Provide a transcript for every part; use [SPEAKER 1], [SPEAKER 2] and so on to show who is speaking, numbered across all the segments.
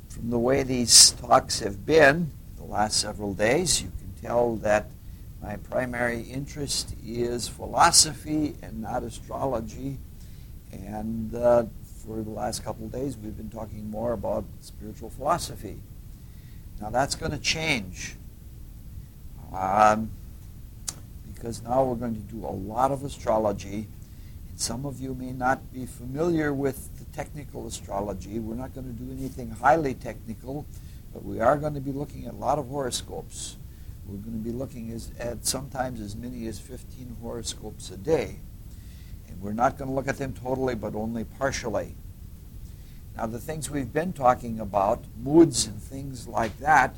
[SPEAKER 1] From the way these talks have been the last several days, you can tell that my primary interest is philosophy and not astrology. And for the last couple of days, we've been talking more about spiritual philosophy. Now that's going to change because now we're going to do a lot of astrology. And some of you may not be familiar with the technical astrology. We're not going to do anything highly technical, but we are going to be looking at a lot of horoscopes. We're going to be looking at sometimes as many as 15 horoscopes a day. And we're not going to look at them totally, but only partially. Now, the things we've been talking about, moods and things like that,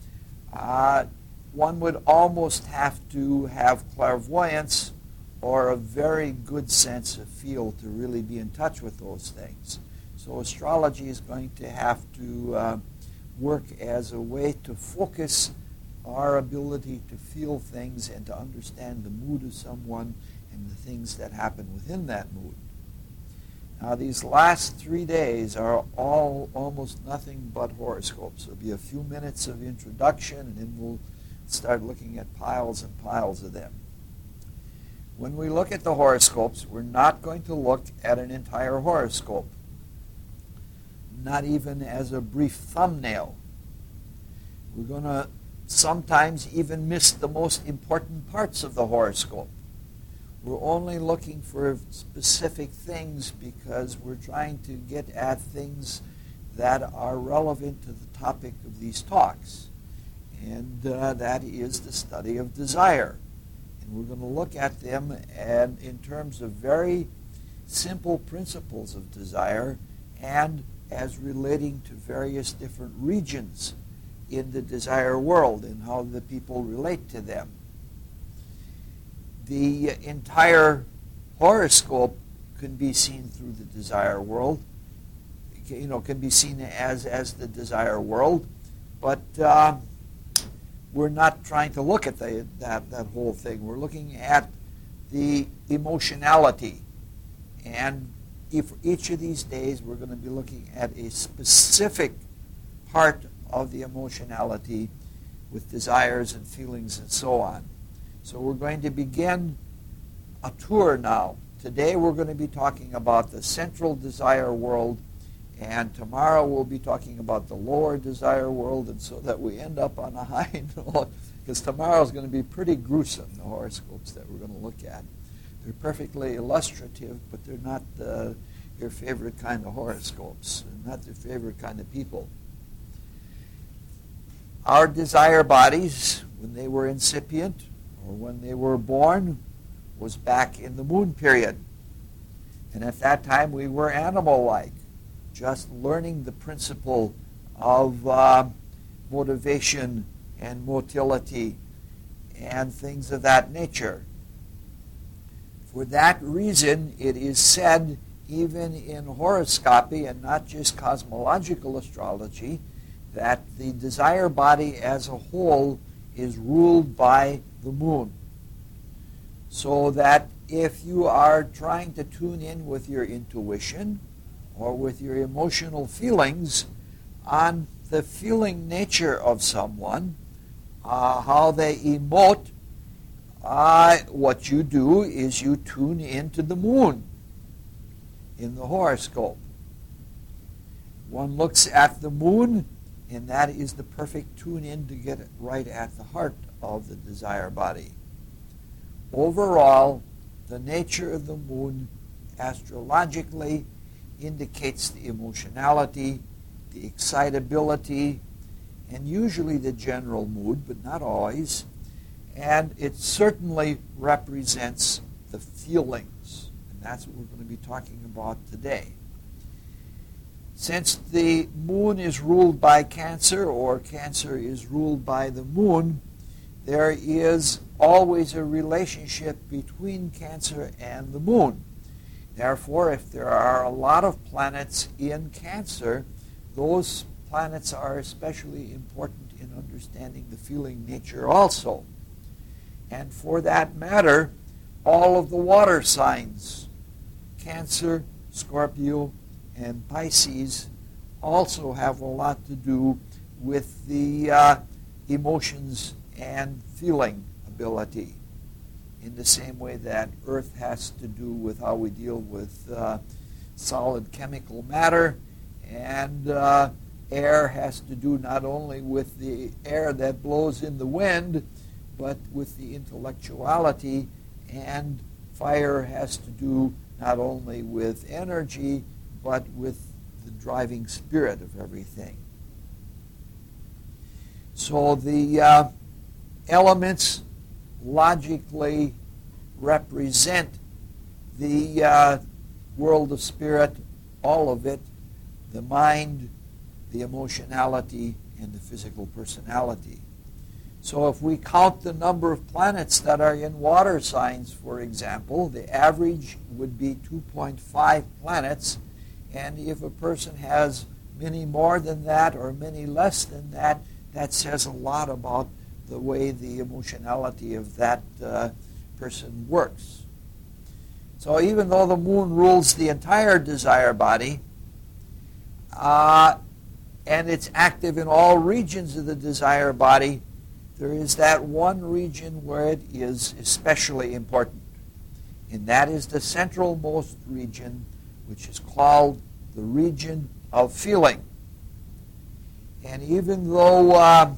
[SPEAKER 1] one would almost have to have clairvoyance or a very good sense of feel to really be in touch with those things. So astrology is going to have to work as a way to focus our ability to feel things and to understand the mood of someone and the things that happen within that mood. Now, these last 3 days are all almost nothing but horoscopes. There'll be a few minutes of introduction, and then we'll start looking at piles and piles of them. When we look at the horoscopes, we're not going to look at an entire horoscope, not even as a brief thumbnail. We're going to sometimes even miss the most important parts of the horoscope. We're only looking for specific things because we're trying to get at things that are relevant to the topic of these talks. And that is the study of desire. And we're going to look at them and in terms of very simple principles of desire and as relating to various different regions in the desire world and how the people relate to them. The entire horoscope can be seen through the desire world, can be seen as the desire world, but we're not trying to look at that whole thing. We're looking at the emotionality. And for each of these days, we're going to be looking at a specific part of the emotionality with desires and feelings and so on. So we're going to begin a tour now. Today we're going to be talking about the central desire world, and tomorrow we'll be talking about the lower desire world, and so that we end up on a high note, because tomorrow is going to be pretty gruesome, the horoscopes that we're going to look at. They're perfectly illustrative, but they're not your favorite kind of horoscopes, not your favorite kind of people. Our desire bodies, when they were incipient, or when they were born, was back in the moon period. And at that time we were animal-like, just learning the principle of motivation and motility and things of that nature. For that reason, it is said, even in horoscopy and not just cosmological astrology, that the desire body as a whole is ruled by the moon. So that if you are trying to tune in with your intuition or with your emotional feelings on the feeling nature of someone, how they emote, what you do is you tune into the moon in the horoscope. One looks at the moon, and that is the perfect tune-in to get it right at the heart of the desire body. Overall, the nature of the moon astrologically indicates the emotionality, the excitability, and usually the general mood, but not always. And it certainly represents the feelings. And that's what we're going to be talking about today. Since the moon is ruled by Cancer, or Cancer is ruled by the moon, there is always a relationship between Cancer and the moon. Therefore, if there are a lot of planets in Cancer, those planets are especially important in understanding the feeling nature also. And for that matter, all of the water signs, Cancer, Scorpio, and Pisces, also have a lot to do with the emotions and feeling ability, in the same way that earth has to do with how we deal with solid chemical matter, and air has to do not only with the air that blows in the wind, but with the intellectuality, and fire has to do not only with energy, but with the driving spirit of everything. So the elements logically represent the world of spirit, all of it, the mind, the emotionality, and the physical personality. So if we count the number of planets that are in water signs, for example, the average would be 2.5 planets. And if a person has many more than that or many less than that, that says a lot about the way the emotionality of that person works. So even though the moon rules the entire desire body, and it's active in all regions of the desire body, there is that one region where it is especially important. And that is the centralmost region, which is called the region of feeling. And even though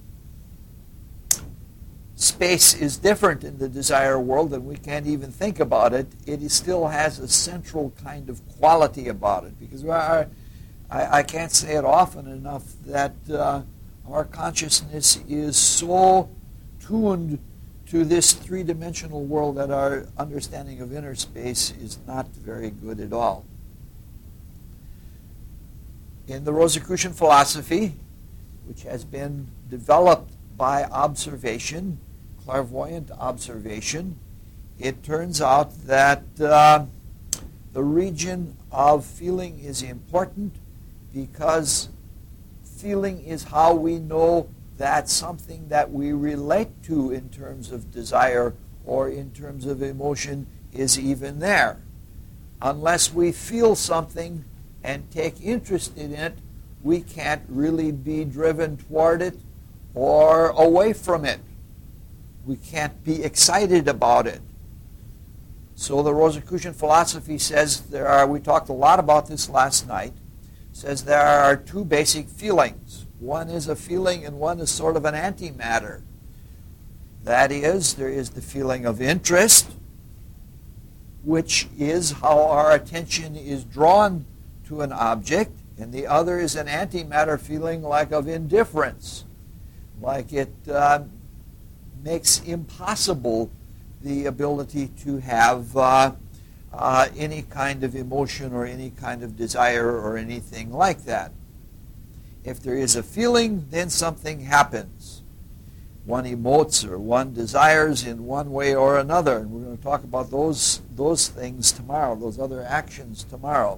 [SPEAKER 1] space is different in the desire world and we can't even think about it, it still has a central kind of quality about it. Because I can't say it often enough that our consciousness is so tuned to this three-dimensional world that our understanding of inner space is not very good at all. In the Rosicrucian philosophy, which has been developed by observation, clairvoyant observation, it turns out that the region of feeling is important because feeling is how we know that something that we relate to in terms of desire or in terms of emotion is even there. Unless we feel something and take interest in it, we can't really be driven toward it or away from it. We can't be excited about it. So the Rosicrucian philosophy says we talked a lot about this last night, says there are two basic feelings. One is a feeling and one is sort of an antimatter. That is, there is the feeling of interest, which is how our attention is drawn to an object, and the other is an antimatter feeling like of indifference, like it makes impossible the ability to have any kind of emotion or any kind of desire or anything like that. If there is a feeling, then something happens. One emotes or one desires in one way or another. And we're going to talk about those things tomorrow, those other actions tomorrow.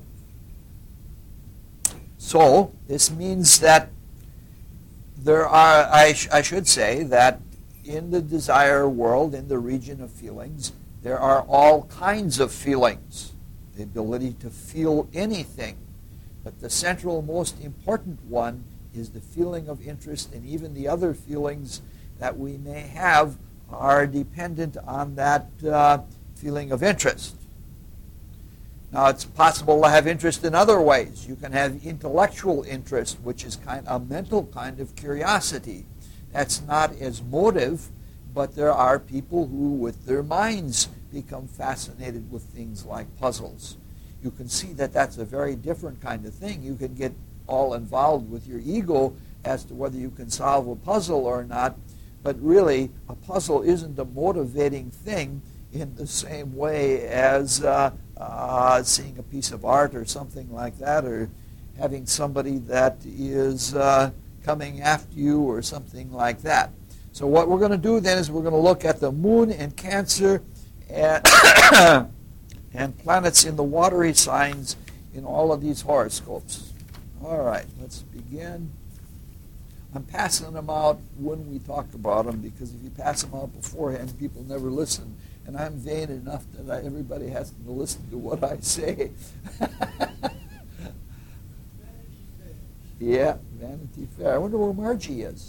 [SPEAKER 1] So this means that there are, I should say, that in the desire world, in the region of feelings, there are all kinds of feelings, the ability to feel anything. But the central, most important one is the feeling of interest, and even the other feelings that we may have are dependent on that feeling of interest. Now, it's possible to have interest in other ways. You can have intellectual interest, which is a mental kind of curiosity. That's not as motive, but there are people who, with their minds, become fascinated with things like puzzles. You can see that that's a very different kind of thing. You can get all involved with your ego as to whether you can solve a puzzle or not, but really, a puzzle isn't a motivating thing in the same way as seeing a piece of art or something like that, or having somebody that is coming after you or something like that. So what we're going to do then is we're going to look at the moon in Cancer and, and planets in the watery signs in all of these horoscopes. All right, let's begin. I'm passing them out when we talk about them, because if you pass them out beforehand, people never listen. And I'm vain enough that everybody has to listen to what I say. Yeah, Vanity Fair. I wonder where Margie is.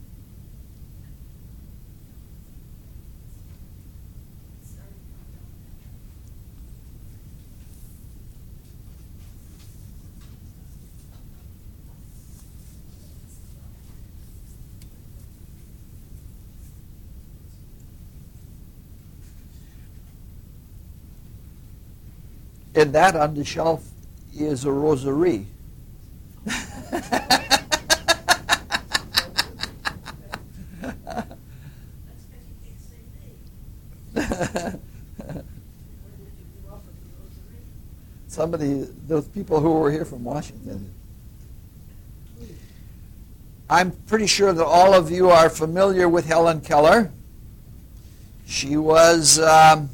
[SPEAKER 1] And that on the shelf is a rosary. Those people who were here from Washington. I'm pretty sure that all of you are familiar with Helen Keller. She was a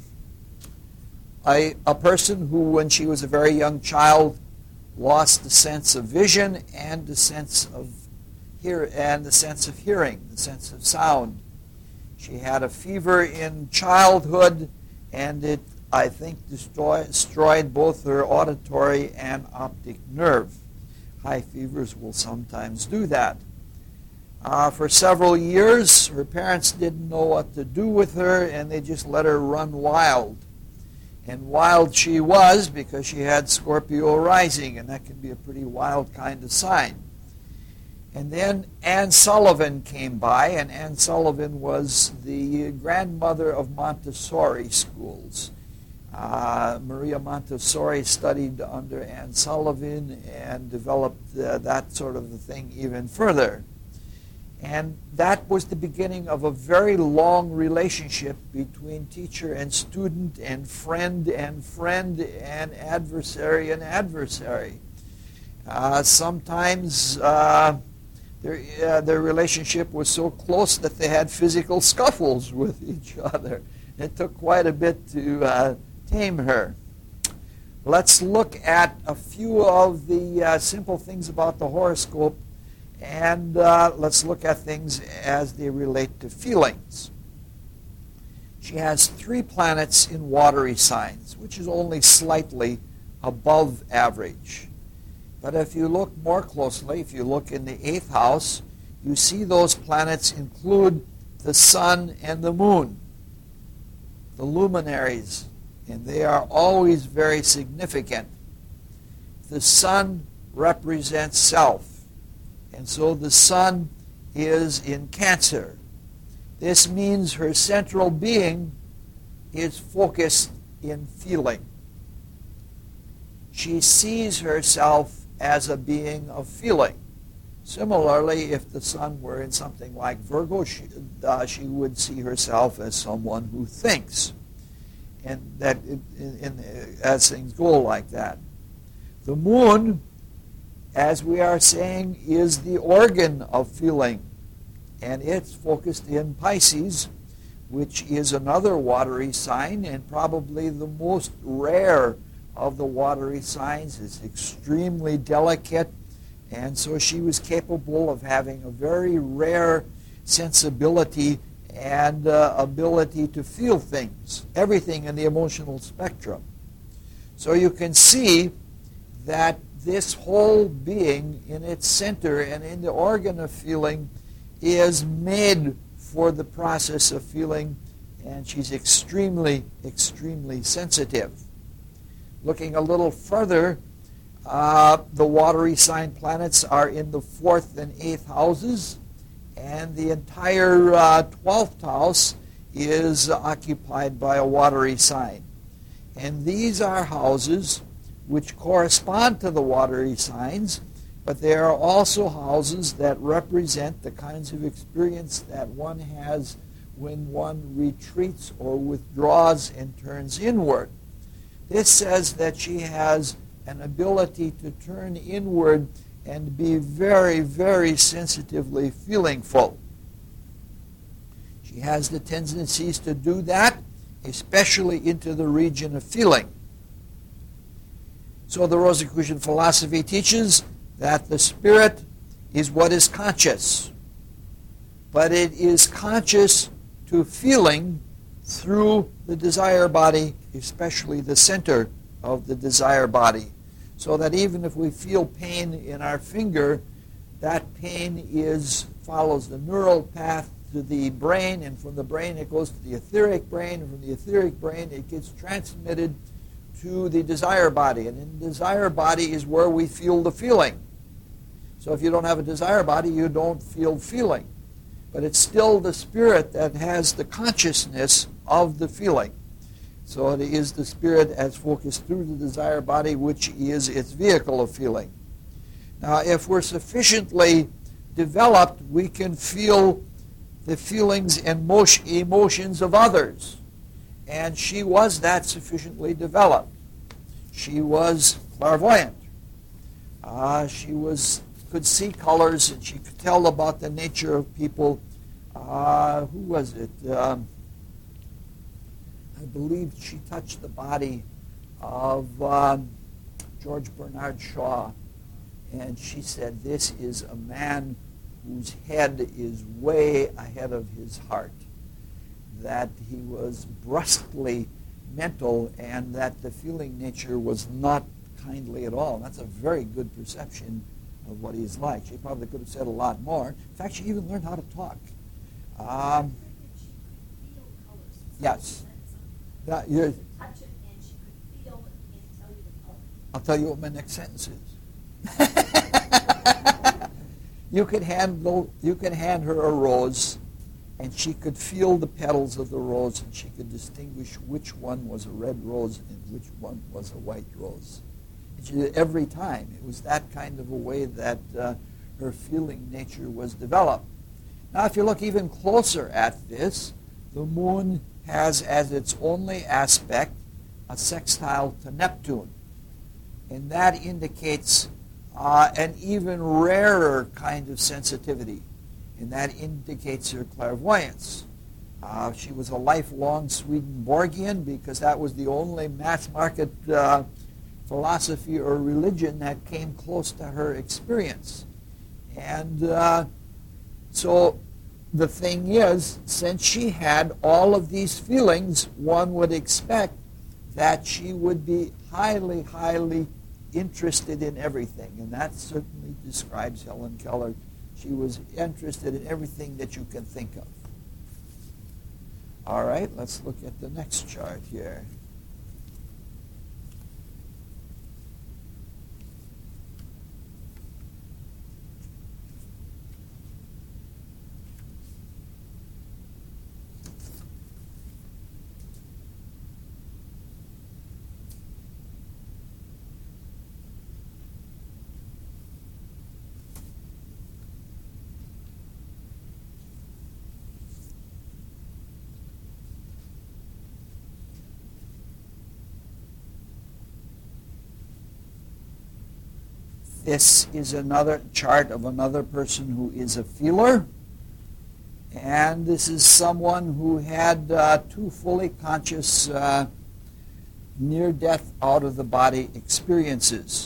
[SPEAKER 1] person who, when she was a very young child, lost the sense of vision and the sense of hearing, the sense of sound. She had a fever in childhood, and it, I think, destroyed both her auditory and optic nerve. High fevers will sometimes do that. For several years, her parents didn't know what to do with her, and they just let her run wild. And wild she was, because she had Scorpio rising, and that can be a pretty wild kind of sign. And then Anne Sullivan came by, and Anne Sullivan was the grandmother of Montessori schools. Maria Montessori studied under Anne Sullivan and developed that sort of a thing even further. And that was the beginning of a very long relationship between teacher and student and friend and adversary and adversary. Sometimes their relationship was so close that they had physical scuffles with each other. It took quite a bit to tame her. Let's look at a few of the simple things about the horoscope, and let's look at things as they relate to feelings. She has 3 planets in watery signs, which is only slightly above average. But if you look more closely, if you look in the 8th house, you see those planets include the sun and the moon, the luminaries, and they are always very significant. The sun represents self, and so the sun is in Cancer. This means her central being is focused in feeling. She sees herself as a being of feeling. Similarly, if the sun were in something like Virgo, she would see herself as someone who thinks, and that as things go like that. The moon, as we are saying, is the organ of feeling, and it's focused in Pisces, which is another watery sign, and probably the most rare of the watery signs. Is extremely delicate, and so she was capable of having a very rare sensibility and ability to feel things, everything in the emotional spectrum. So you can see that this whole being in its center and in the organ of feeling is made for the process of feeling, and she's extremely, extremely sensitive. Looking a little further, the watery sign planets are in the 4th and 8th houses, and the entire 12th house is occupied by a watery sign. And these are houses which correspond to the watery signs, but they are also houses that represent the kinds of experience that one has when one retreats or withdraws and turns inward. This says that she has an ability to turn inward and be very, very sensitively feelingful. She has the tendencies to do that, especially into the region of feeling. So the Rosicrucian philosophy teaches that the spirit is what is conscious, but it is conscious to feeling through the desire body, especially the center of the desire body. So that even if we feel pain in our finger, that pain follows the neural path to the brain, and from the brain it goes to the etheric brain, and from the etheric brain it gets transmitted to the desire body. And in the desire body is where we feel the feeling. So if you don't have a desire body, you don't feel feeling. But it's still the spirit that has the consciousness of the feeling. So it is the spirit as focused through the desire body, which is its vehicle of feeling. Now, if we're sufficiently developed, we can feel the feelings and emotions of others. And she was that sufficiently developed. She was clairvoyant. She could see colors, and she could tell about the nature of people. Who was it? I believe she touched the body of George Bernard Shaw, and she said, "This is a man whose head is way ahead of his heart, that he was brusquely mental, and that the feeling nature was not kindly at all." And that's a very good perception of what he's like. She probably could have said a lot more. In fact, she even learned how to talk. Yes.
[SPEAKER 2] Touch it, and she could feel it and tell you the color.
[SPEAKER 1] I'll tell you what my next sentence is. You could hand her a rose, and she could feel the petals of the rose, and she could distinguish which one was a red rose and which one was a white rose. And she did every time. It was that kind of a way that her feeling nature was developed. Now, if you look even closer at this, the moon has as its only aspect a sextile to Neptune. And that indicates an even rarer kind of sensitivity. And that indicates her clairvoyance. She was a lifelong Swedenborgian because that was the only mass market philosophy or religion that came close to her experience. And so the thing is, since she had all of these feelings, one would expect that she would be highly, highly interested in everything. And that certainly describes Helen Keller. She was interested in everything that you can think of. All right, let's look at the next chart here. This is another chart of another person who is a feeler. And this is someone who had two fully conscious near-death out-of-the-body experiences.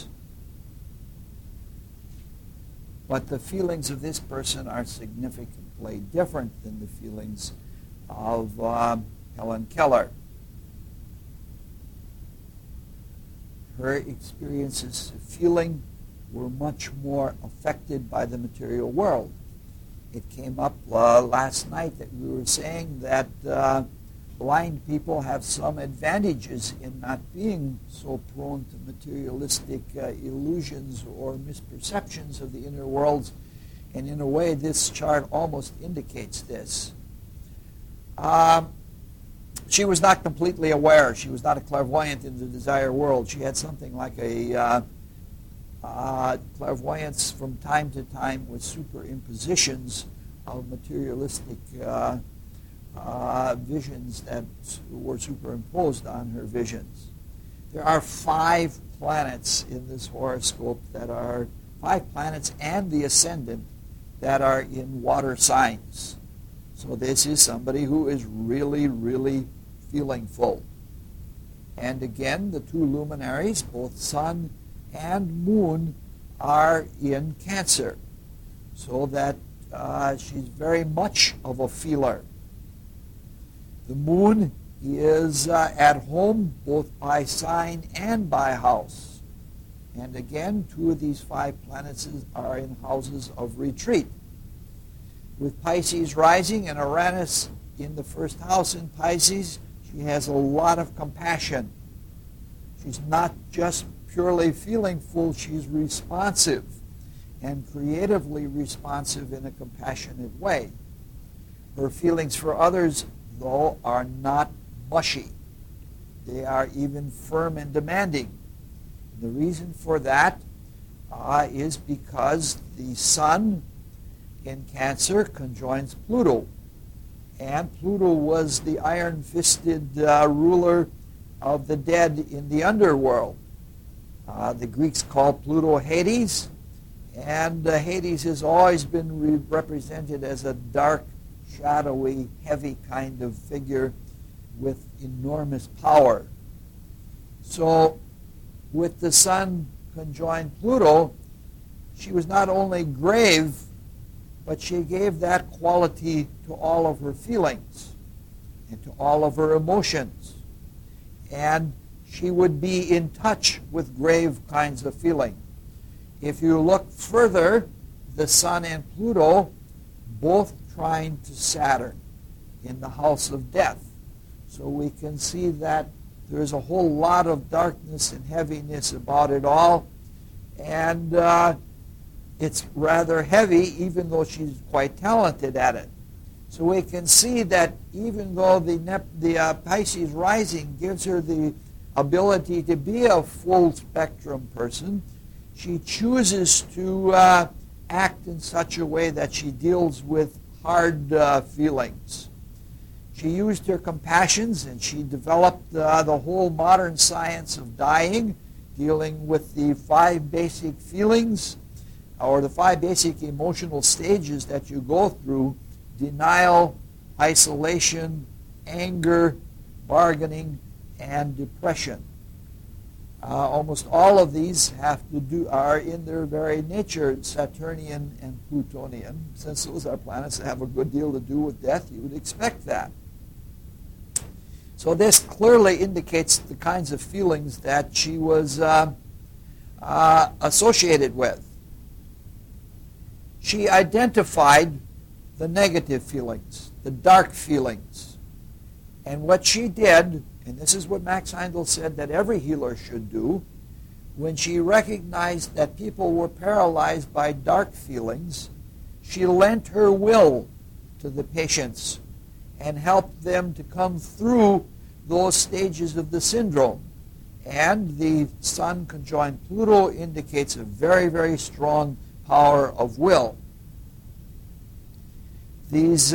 [SPEAKER 1] But the feelings of this person are significantly different than the feelings of Helen Keller. Her experiences of feeling were much more affected by the material world. It came up last night that we were saying that blind people have some advantages in not being so prone to materialistic illusions or misperceptions of the inner worlds. And in a way, this chart almost indicates this. She was not completely aware. She was not a clairvoyant in the desire world. She had something like a clairvoyance from time to time with superimpositions of materialistic visions that were superimposed on her visions. There are 5 planets in this horoscope that are 5 planets and the ascendant that are in water signs. So this is somebody who is really, really feeling full. And again, the 2 luminaries, both sun and moon, are in Cancer, so that she's very much of a feeler. The moon is at home both by sign and by house, And again, 2 of these 5 planets are in houses of retreat. With Pisces rising and Uranus in the first house in Pisces, she has a lot of compassion. She's not just purely feelingful, she's responsive and creatively responsive in a compassionate way. Her feelings for others, though, are not mushy. They are even firm and demanding. The reason for that is because the Sun in Cancer conjoins Pluto. And Pluto was the iron-fisted ruler of the dead in the underworld. The Greeks called Pluto Hades, and Hades has always been represented as a dark, shadowy, heavy kind of figure with enormous power. So with the Sun conjoined Pluto, she was not only grave, but she gave that quality to all of her feelings and to all of her emotions. And she would be in touch with grave kinds of feeling. If you look further, the Sun and Pluto both trine to Saturn in the house of death. So we can see that there's a whole lot of darkness and heaviness about it all. And it's rather heavy, even though she's quite talented at it. So we can see that even though the Pisces rising gives her the ability to be a full spectrum person, she chooses to act in such a way that she deals with hard feelings. She used her compassions, and she developed the whole modern science of dying, dealing with the 5 basic feelings, or the 5 basic emotional stages that you go through: denial, isolation, anger, bargaining, and depression. Almost all of these are in their very nature Saturnian and Plutonian. Since those are planets that have a good deal to do with death, you would expect that. So this clearly indicates the kinds of feelings that she was associated with. She identified the negative feelings, the dark feelings. And what she did, and this is what Max Heindel said that every healer should do, when she recognized that people were paralyzed by dark feelings, she lent her will to the patients and helped them to come through those stages of the syndrome. And the Sun conjoined Pluto indicates a very, very strong power of will. These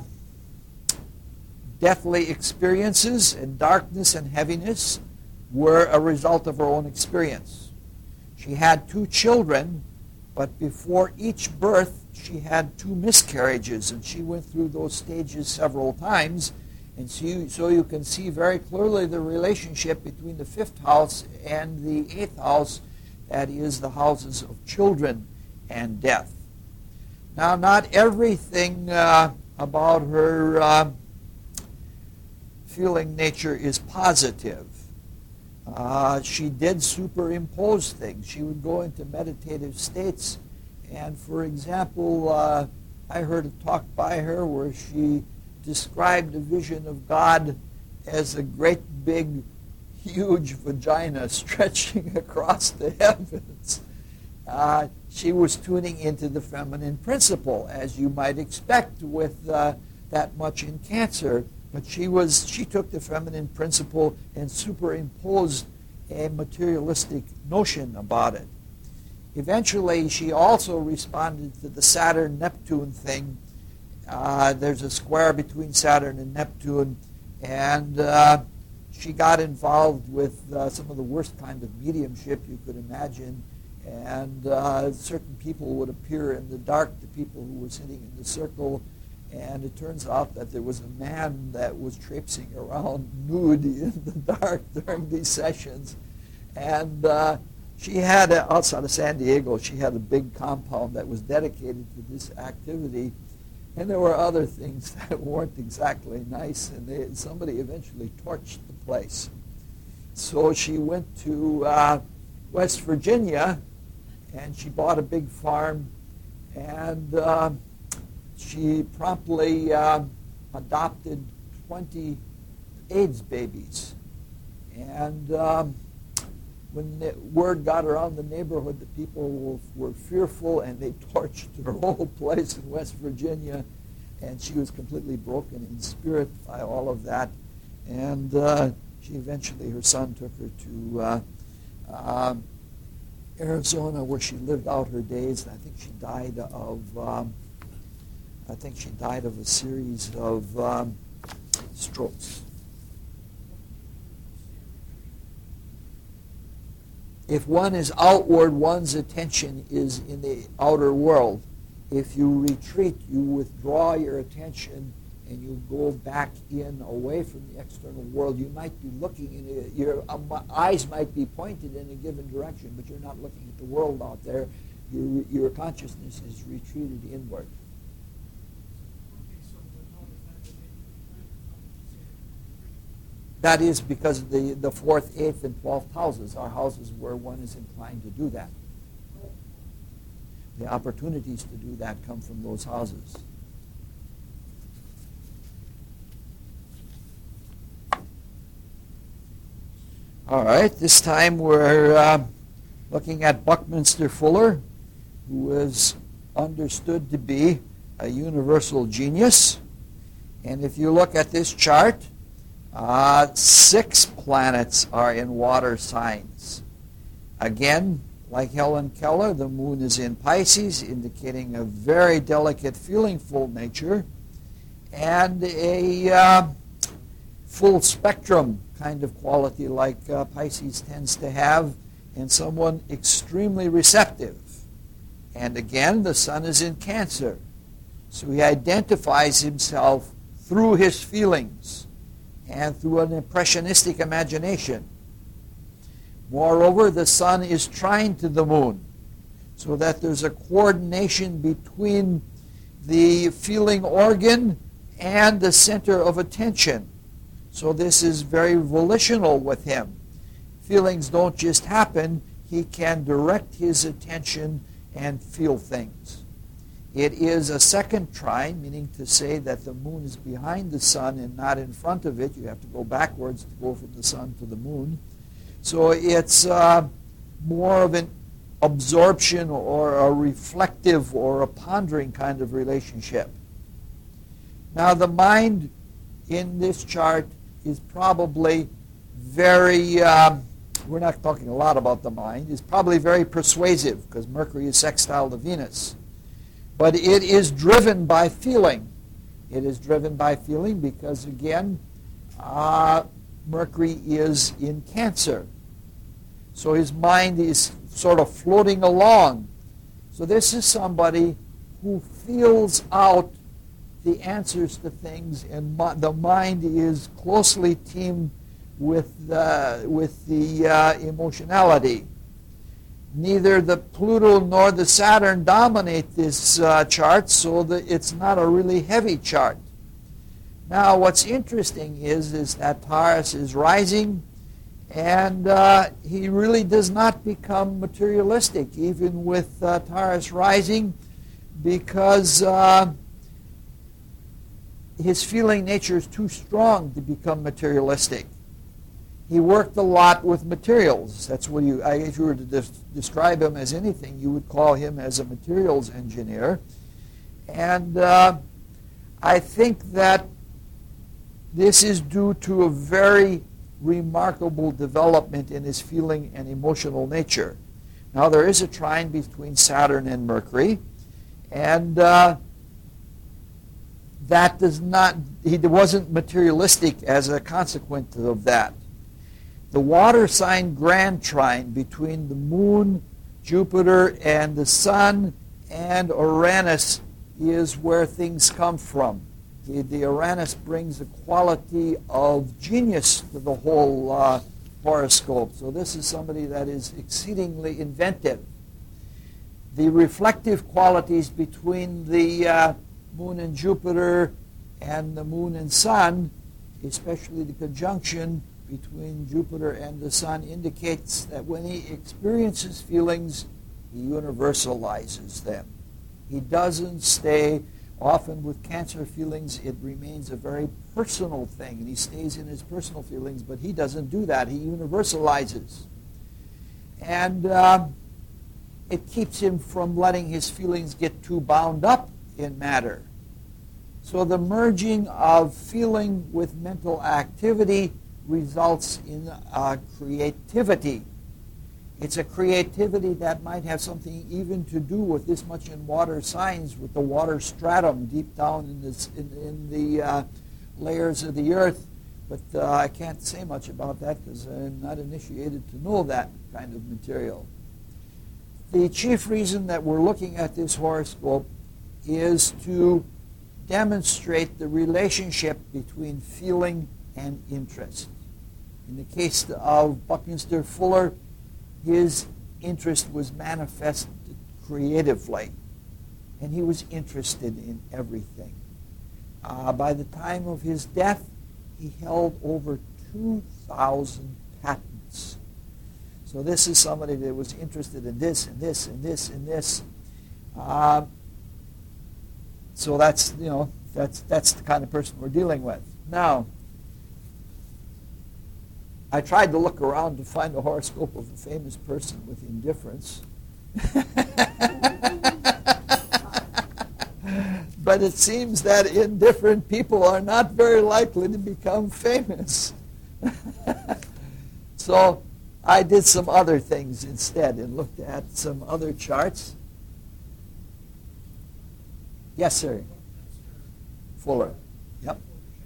[SPEAKER 1] deathly experiences and darkness and heaviness were a result of her own experience. She had 2 children, but before each birth she had 2 miscarriages, and she went through those stages several times. And so you can see very clearly the relationship between the 5th house and the 8th house, that is the houses of children and death. Now, not everything about her feeling nature is positive. She did superimpose things. She would go into meditative states, and for example, I heard a talk by her where she described a vision of God as a great big, huge vagina stretching across the heavens. She was tuning into the feminine principle, as you might expect with that much in Cancer. But she took the feminine principle and superimposed a materialistic notion about it. Eventually, she also responded to the Saturn-Neptune thing. There's a square between Saturn and Neptune, and she got involved with some of the worst kind of mediumship you could imagine. And certain people would appear in the dark to people who were sitting in the circle. And it turns out that there was a man that was traipsing around nude in the dark during these sessions. And she had, outside of San Diego, she had a big compound that was dedicated to this activity. And there were other things that weren't exactly nice, and somebody eventually torched the place. So she went to West Virginia, and she bought a big farm, and she promptly adopted 20 AIDS babies. And when the word got around the neighborhood that people were fearful, and they torched her whole place in West Virginia, and she was completely broken in spirit by all of that. And she eventually, her son took her to Arizona, where she lived out her days. And I think she died of a series of strokes. If one is outward, one's attention is in the outer world. If you retreat, you withdraw your attention and you go back in, away from the external world. You might be looking in your eyes might be pointed in a given direction, but you're not looking at the world out there. Your consciousness is retreated inward. That is because the 4th, 8th, and 12th houses are houses where one is inclined to do that. The opportunities to do that come from those houses. All right, this time we're looking at Buckminster Fuller, who is understood to be a universal genius. And if you look at this chart, 6 planets are in water signs. Again, like Helen Keller, the moon is in Pisces, indicating a very delicate, feelingful nature, and a full spectrum kind of quality like Pisces tends to have, and someone extremely receptive. And again, the sun is in Cancer. So he identifies himself through his feelings and through an impressionistic imagination. Moreover, the sun is trine to the moon, so that there's a coordination between the feeling organ and the center of attention. So this is very volitional with him. Feelings don't just happen. He can direct his attention and feel things. It is a second trine, meaning to say that the moon is behind the sun and not in front of it. You have to go backwards to go from the sun to the moon. So it's more of an absorption or a reflective or a pondering kind of relationship. Now the mind in this chart is probably very, we're not talking a lot about the mind, is probably very persuasive because Mercury is sextile to Venus. But it is driven by feeling. It is driven by feeling because, again, Mercury is in Cancer. So his mind is sort of floating along. So this is somebody who feels out the answers to things, and the mind is closely teamed with the emotionality. Neither the Pluto nor the Saturn dominate this chart, so that it's not a really heavy chart. Now, what's interesting is that Taurus is rising, and he really does not become materialistic, even with Taurus rising, because his feeling nature is too strong to become materialistic. He worked a lot with materials. That's what if you were to describe him as anything, you would call him as a materials engineer. And I think that this is due to a very remarkable development in his feeling and emotional nature. Now, there is a trine between Saturn and Mercury, and that he wasn't materialistic as a consequence of that. The water sign grand trine between the moon, Jupiter, and the sun and Uranus is where things come from. The Uranus brings a quality of genius to the whole horoscope. So this is somebody that is exceedingly inventive. The reflective qualities between the moon and Jupiter and the moon and sun, especially the conjunction, between Jupiter and the Sun indicates that when he experiences feelings, he universalizes them. He doesn't stay. Often with Cancer feelings, it remains a very personal thing, and he stays in his personal feelings, but he doesn't do that. He universalizes. And it keeps him from letting his feelings get too bound up in matter. So the merging of feeling with mental activity results in creativity. It's a creativity that might have something even to do with this much in water signs, with the water stratum deep down in the layers of the earth. But I can't say much about that because I'm not initiated to know that kind of material. The chief reason that we're looking at this horoscope is to demonstrate the relationship between feeling and interest. In the case of Buckminster Fuller, his interest was manifested creatively, and he was interested in everything. By the time of his death, he held over 2,000 patents. So this is somebody that was interested in this and this and this and this. So that's the kind of person we're dealing with. Now, I tried to look around to find a horoscope of a famous person with indifference. But it seems that indifferent people are not very likely to become famous. So I did some other things instead and looked at some other charts. Yes, sir. Fuller. Yep.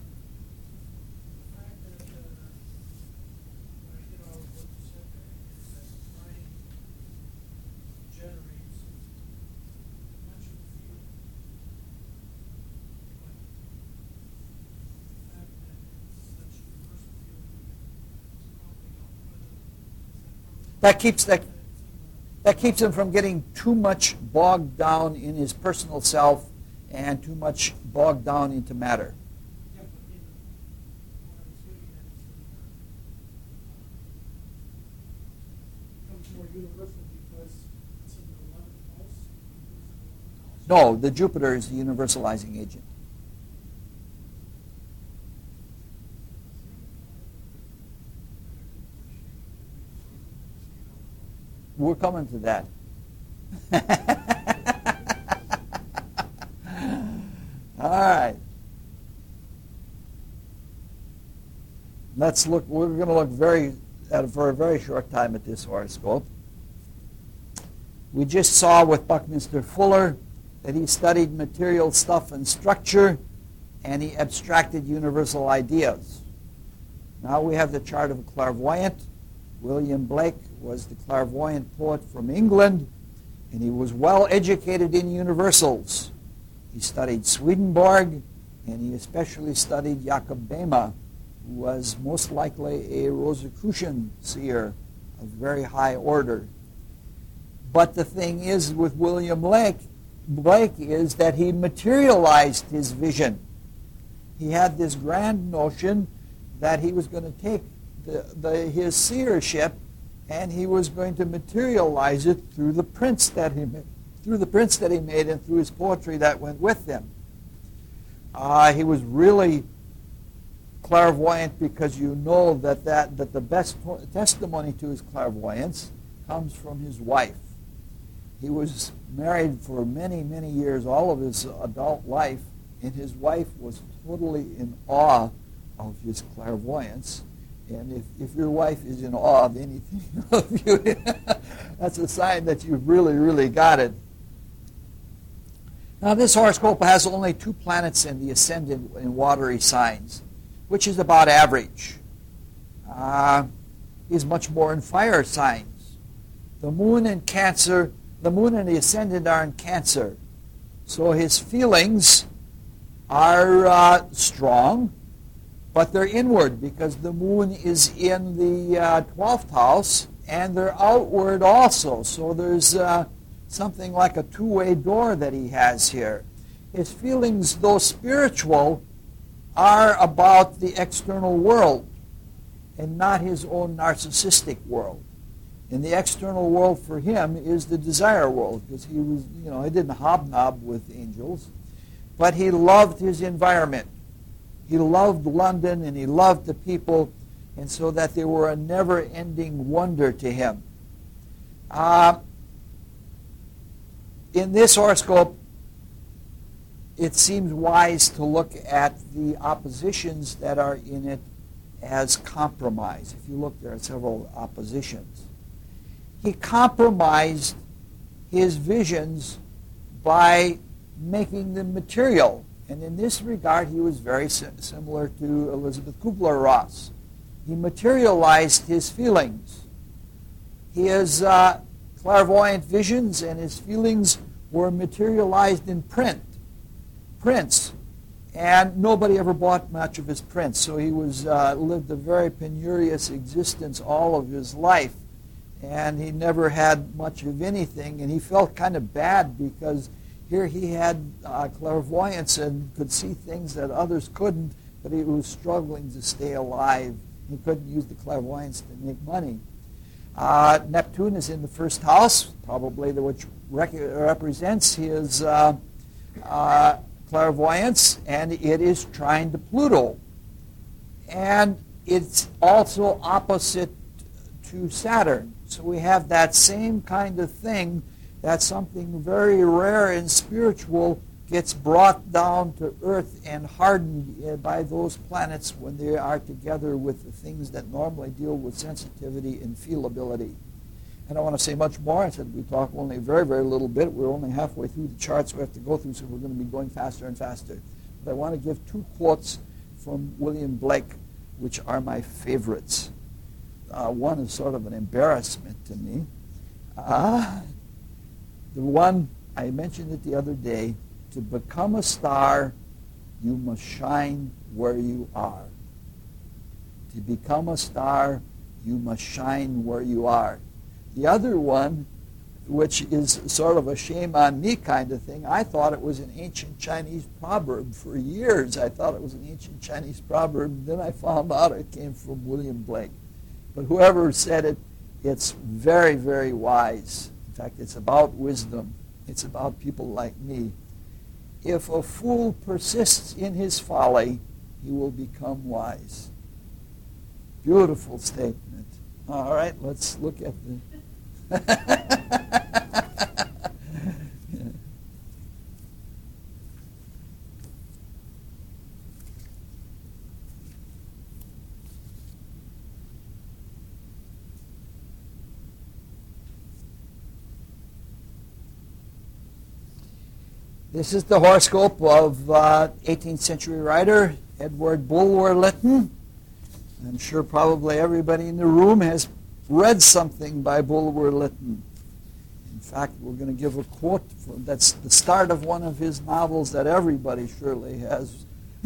[SPEAKER 1] That keeps him from getting too much bogged down in his personal self and too much bogged down into matter. No, the Jupiter is the universalizing agent. We're coming to that. All right. Let's look. We're going to look for a very short time at this horoscope. We just saw with Buckminster Fuller that he studied material stuff and structure, and he abstracted universal ideas. Now we have the chart of a clairvoyant. William Blake was the clairvoyant poet from England, and he was well educated in universals. He studied Swedenborg, and he especially studied Jakob Böhme, who was most likely a Rosicrucian seer of very high order. But the thing is with William Blake is that he materialized his vision. He had this grand notion that he was going to take his seership, and he was going to materialize it through the prints that he made, and through his poetry that went with them. He was really clairvoyant because you know that the best testimony to his clairvoyance comes from his wife. He was married for many, many years, all of his adult life, and his wife was totally in awe of his clairvoyance. And if your wife is in awe of anything of you, that's a sign that you've really, really got it. Now, this horoscope has only 2 planets in the ascendant in watery signs, which is about average. He's much more in fire signs. The moon and Cancer, the moon and the ascendant are in Cancer. So his feelings are strong, but they're inward because the moon is in the 12th house, and they're outward also. So there's something like a two-way door that he has here. His feelings, though spiritual, are about the external world. and not his own narcissistic world. And the external world for him is the desire world, because he was, he didn't hobnob with angels, but he loved his environment. He loved London and he loved the people, and so that they were a never-ending wonder to him. In this horoscope, it seems wise to look at the oppositions that are in it as compromise. If you look, there are several oppositions. He compromised his visions by making them material. And in this regard, he was very similar to Elizabeth Kubler-Ross. He materialized his feelings. His clairvoyant visions and his feelings were materialized in prints. And nobody ever bought much of his prints, so he was lived a very penurious existence all of his life. And he never had much of anything, and he felt kind of bad because here he had clairvoyance and could see things that others couldn't, but he was struggling to stay alive. He couldn't use the clairvoyance to make money. Neptune is in the first house, probably which represents his clairvoyance, and it is trine to Pluto. And it's also opposite to Saturn. So we have that same kind of thing, that something very rare and spiritual gets brought down to earth and hardened by those planets when they are together with the things that normally deal with sensitivity and feelability. I don't want to say much more. I said we talk only a very, very little bit. We're only halfway through the charts we have to go through, so we're going to be going faster and faster. But I want to give two quotes from William Blake, which are my favorites. One is sort of an embarrassment to me. The one, I mentioned it the other day, to become a star, you must shine where you are. To become a star, you must shine where you are. The other one, which is sort of a shame on me kind of thing, I thought it was an ancient Chinese proverb for years. I thought it was an ancient Chinese proverb. Then I found out it came from William Blake. But whoever said it, it's very, very wise. In fact, it's about wisdom. It's about people like me. If a fool persists in his folly, he will become wise. Beautiful statement. All right, let's look at the... This is the horoscope of 18th century writer Edward Bulwer-Lytton. I'm sure probably everybody in the room has read something by Bulwer-Lytton. In fact, we're going to give a quote that's the start of one of his novels that everybody surely has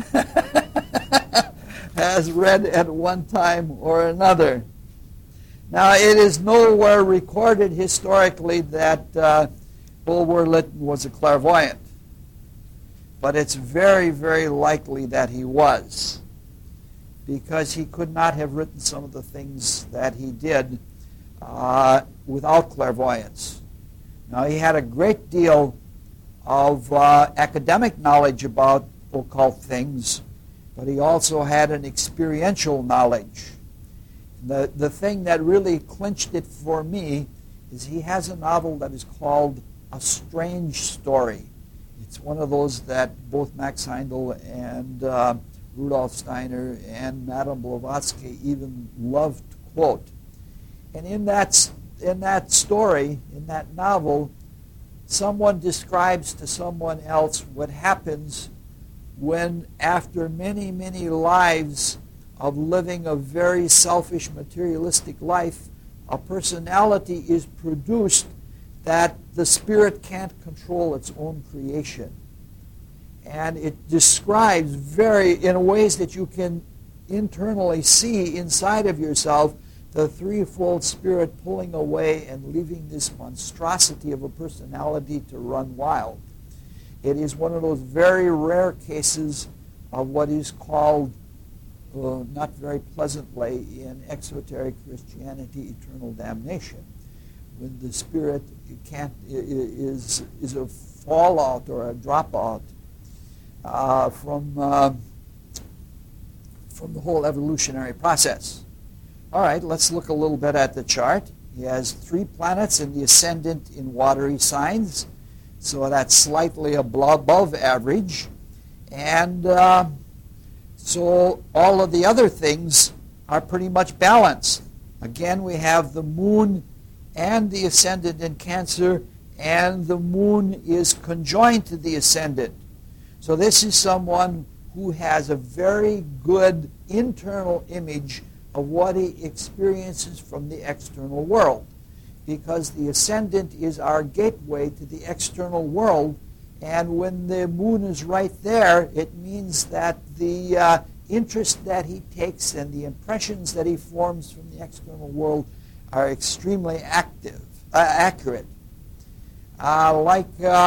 [SPEAKER 1] has read at one time or another. Now, it is nowhere recorded historically that Bulwer-Lytton was a clairvoyant, but it's very, very likely that he was, because he could not have written some of the things that he did without clairvoyance. Now, he had a great deal of academic knowledge about occult things, but he also had an experiential knowledge. The thing that really clinched it for me is he has a novel that is called A Strange Story. It's one of those that both Max Heindel and Rudolf Steiner and Madame Blavatsky even loved to quote. And in that story, in that novel, someone describes to someone else what happens when, after many, many lives of living a very selfish, materialistic life, a personality is produced that the spirit can't control its own creation. And it describes in ways that you can internally see inside of yourself the threefold spirit pulling away and leaving this monstrosity of a personality to run wild. It is one of those very rare cases of what is called not very pleasantly in exoteric Christianity, eternal damnation. When the spirit is a fallout or a dropout from the whole evolutionary process. All right, let's look a little bit at the chart. He has 3 planets in the ascendant in watery signs, so that's slightly above average. And so all of the other things are pretty much balanced. Again, we have the moon and the ascendant in Cancer, and the moon is conjoined to the ascendant. So this is someone who has a very good internal image of what he experiences from the external world, because the ascendant is our gateway to the external world, and when the moon is right there, it means that the interest that he takes and the impressions that he forms from the external world are extremely accurate. Like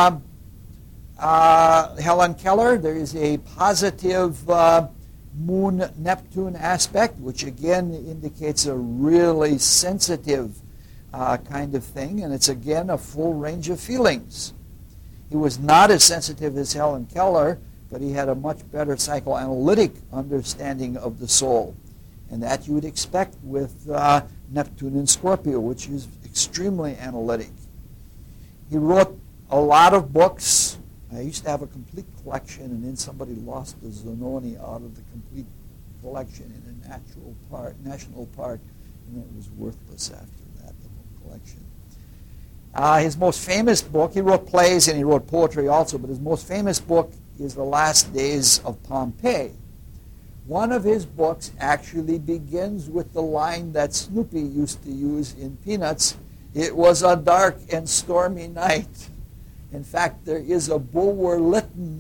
[SPEAKER 1] Helen Keller, there is a positive Moon-Neptune aspect, which again indicates a really sensitive kind of thing, and it's again a full range of feelings. He was not as sensitive as Helen Keller, but he had a much better psychoanalytic understanding of the soul, and that you would expect with Neptune in Scorpio, which is extremely analytic. He wrote a lot of books. I used to have a complete collection, and then somebody lost the Zanoni out of the complete collection in a national park, and it was worthless after that, the whole collection. His most famous book, he wrote plays and he wrote poetry also, but his most famous book is The Last Days of Pompeii. One of his books actually begins with the line that Snoopy used to use in Peanuts, "It was a dark and stormy night." In fact, there is a Bulwer-Lytton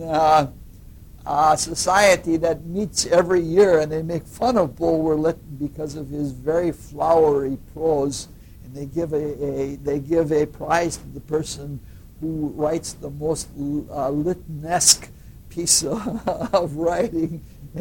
[SPEAKER 1] society that meets every year, and they make fun of Bulwer-Lytton because of his very flowery prose, and they give a prize to the person who writes the most Lytton-esque piece of writing.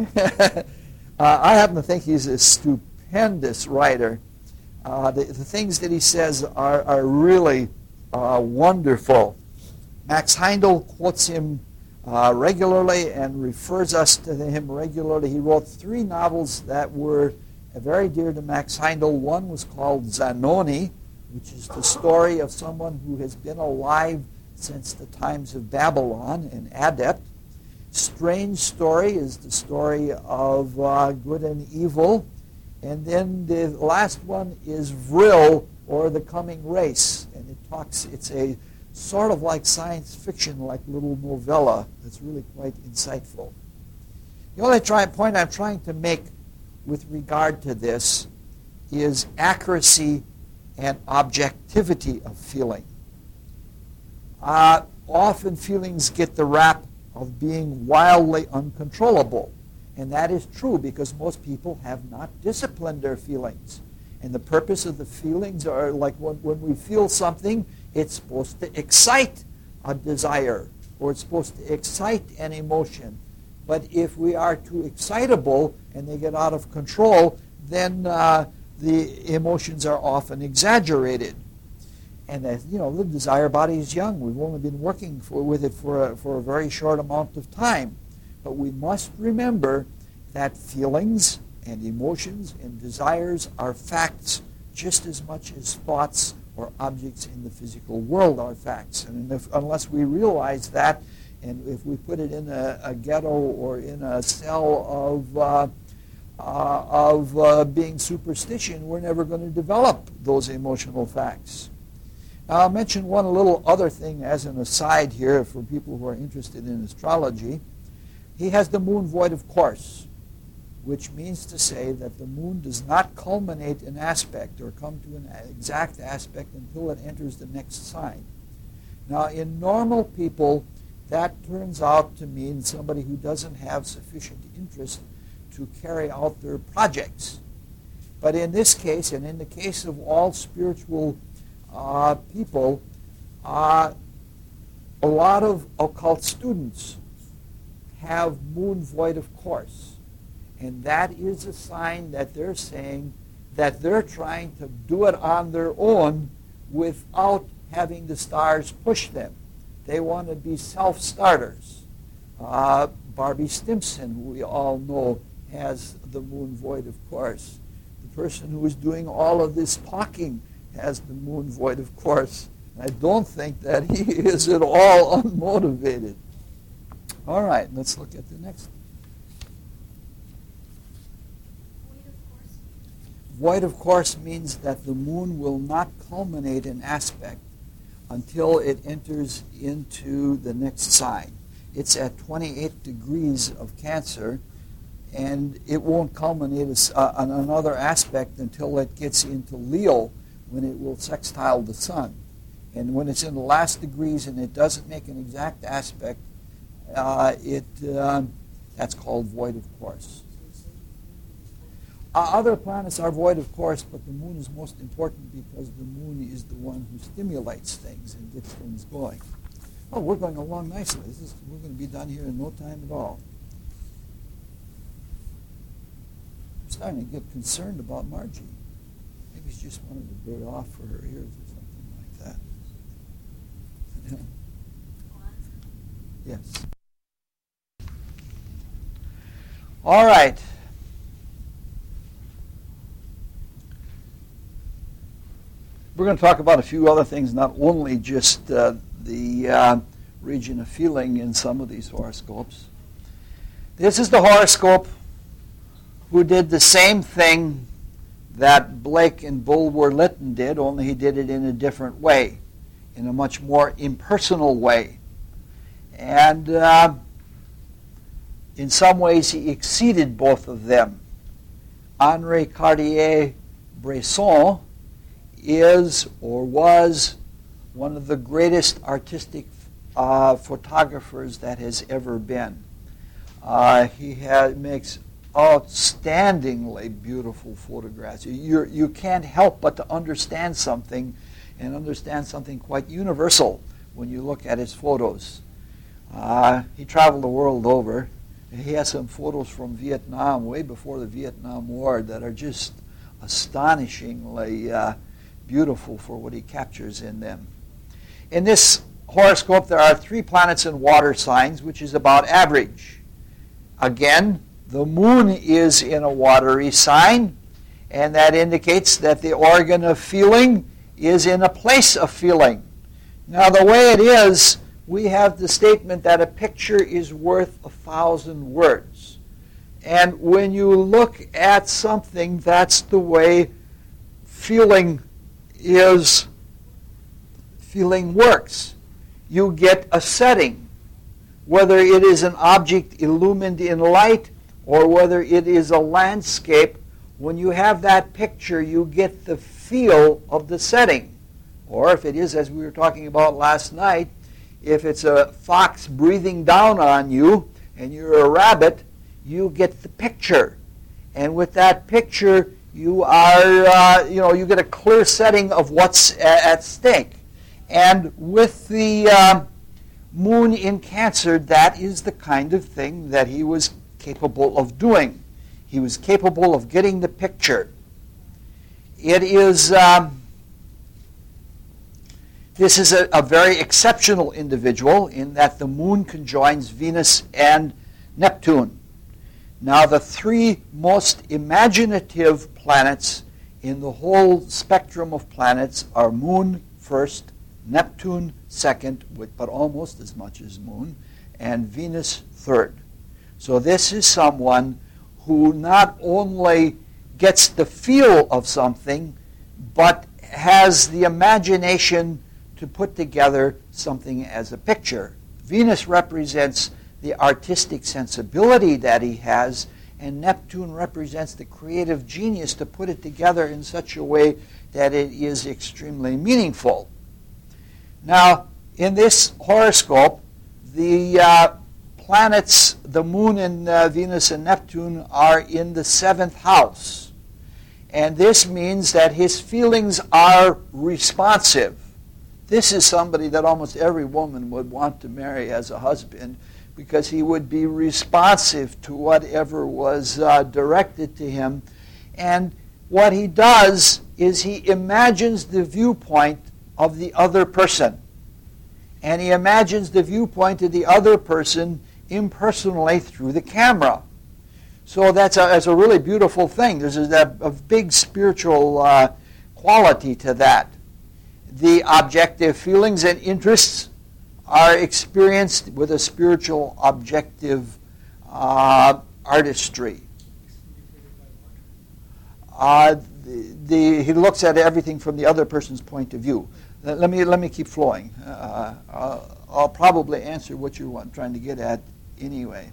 [SPEAKER 1] I happen to think he's a stupendous writer. The things that he says are really wonderful. Max Heindel quotes him regularly and refers us to him regularly. He wrote 3 novels that were very dear to Max Heindel. One was called Zanoni, which is the story of someone who has been alive since the times of Babylon, an adept. Strange Story is the story of good and evil. And then the last one is Vril, or The Coming Race. And it's a sort of like science fiction, like little novella that's really quite insightful. The only point I'm trying to make with regard to this is accuracy and objectivity of feeling. Often feelings get the rap of being wildly uncontrollable. And that is true because most people have not disciplined their feelings. And the purpose of the feelings are like when we feel something, it's supposed to excite a desire, or it's supposed to excite an emotion. But if we are too excitable and they get out of control, then the emotions are often exaggerated. And the desire body is young. We've only been working with it for a very short amount of time. But we must remember that feelings and emotions and desires are facts just as much as thoughts or objects in the physical world are facts. And unless we realize that, and if we put it in a ghetto or in a cell of being superstition, we're never going to develop those emotional facts. Now, I'll mention one little other thing as an aside here for people who are interested in astrology. He has the moon void of course, which means to say that the moon does not culminate in aspect or come to an exact aspect until it enters the next sign. Now, in normal people, that turns out to mean somebody who doesn't have sufficient interest to carry out their projects. But in this case, and in the case of all spiritual people, a lot of occult students have moon void of course. And that is a sign that they're saying that they're trying to do it on their own without having the stars push them. They want to be self-starters. Barbie Stimson, who we all know, has the moon void, of course. The person who is doing all of this talking has the moon void, of course. I don't think that he is at all unmotivated. All right, let's look at the next. Void, of course, means that the moon will not culminate in aspect until it enters into the next sign. It's at 28 degrees of Cancer, and it won't culminate on another aspect until it gets into Leo, when it will sextile the sun. And when it's in the last degrees and it doesn't make an exact aspect, that's called void, of course. Other planets are void, of course, but the moon is most important because the moon is the one who stimulates things and gets things going. Oh, we're going along nicely. We're going to be done here in no time at all. I'm starting to get concerned about Margie. Maybe she just wanted to braid off for her ears or something like that. Yes. All right. We're going to talk about a few other things, not only just the region of feeling in some of these horoscopes. This is the horoscope who did the same thing that Blake and Bulwer Lytton did, only he did it in a different way, in a much more impersonal way. And in some ways he exceeded both of them. Henri Cartier-Bresson is or was one of the greatest artistic photographers that has ever been. He makes outstandingly beautiful photographs. You can't help but to understand something, and understand something quite universal when you look at his photos. He traveled the world over. He has some photos from Vietnam, way before the Vietnam War, that are just astonishingly beautiful for what he captures in them. In this horoscope, there are 3 planets in water signs, which is about average. Again, the moon is in a watery sign, and that indicates that the organ of feeling is in a place of feeling. Now, the way it is, we have the statement that a picture is worth 1,000 words. And when you look at something, that's the way feeling works. You get a setting, whether it is an object illumined in light or whether it is a landscape. When you have that picture, you get the feel of the setting. Or if it is, as we were talking about last night, if it's a fox breathing down on you and you're a rabbit, you get the picture. And with that picture, you get a clear setting of what's at stake. And with the moon in Cancer, that is the kind of thing that he was capable of doing. He was capable of getting the picture. It is this is a very exceptional individual in that the moon conjoins Venus and Neptune. Now, the 3 most imaginative planets in the whole spectrum of planets are Moon first, Neptune second, but almost as much as Moon, and Venus third. So this is someone who not only gets the feel of something, but has the imagination to put together something as a picture. Venus represents the artistic sensibility that he has, and Neptune represents the creative genius to put it together in such a way that it is extremely meaningful. Now, in this horoscope, the planets, the moon and Venus and Neptune, are in the 7th house. And this means that his feelings are responsive. This is somebody that almost every woman would want to marry as a husband, because he would be responsive to whatever was directed to him. And what he does is he imagines the viewpoint of the other person. And he imagines the viewpoint of the other person impersonally through the camera. So that's a really beautiful thing. There's a big spiritual quality to that. The objective feelings and interests are experienced with a spiritual objective artistry. He looks at everything from the other person's point of view. Let me keep flowing. I'll probably answer what you're trying to get at anyway.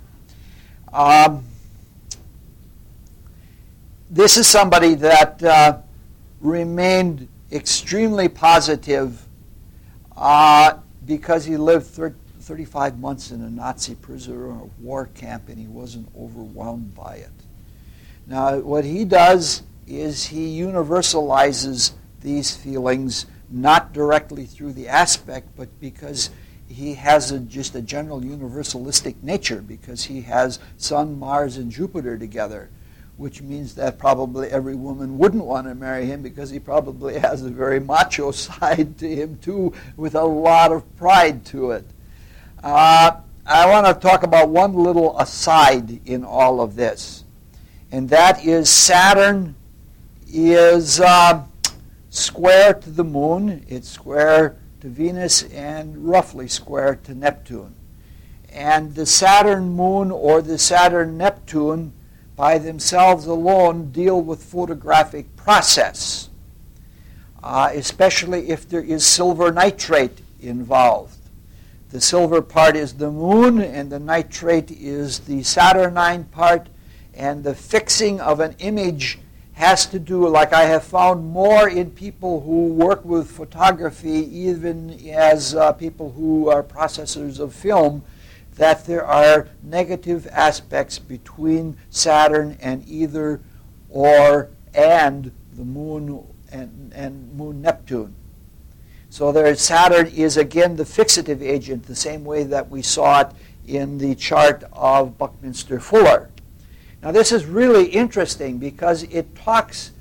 [SPEAKER 1] This is somebody that remained extremely positive because he lived 35 months in a Nazi prisoner of war camp and he wasn't overwhelmed by it. Now, what he does is he universalizes these feelings, not directly through the aspect, but because he has just a general universalistic nature, because he has Sun, Mars, and Jupiter together, which means that probably every woman wouldn't want to marry him because he probably has a very macho side to him too, with a lot of pride to it. I want to talk about one little aside in all of this, and that is Saturn is square to the moon, it's square to Venus, and roughly square to Neptune. And the Saturn moon or the Saturn Neptune by themselves alone deal with photographic process, especially if there is silver nitrate involved. The silver part is the moon, and the nitrate is the Saturnine part, and the fixing of an image has to do, like I have found more in people who work with photography, even as people who are processors of film, that there are negative aspects between Saturn and either or and the moon and moon Neptune. So there, Saturn is again the fixative agent, the same way that we saw it in the chart of Buckminster Fuller. Now this is really interesting because it talks,